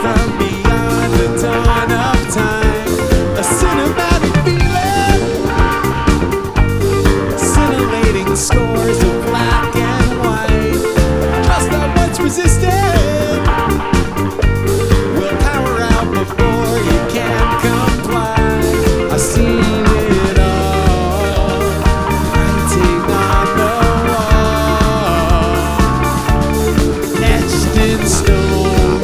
from beyond the dawn of time. A cinematic feeling, scintillating scores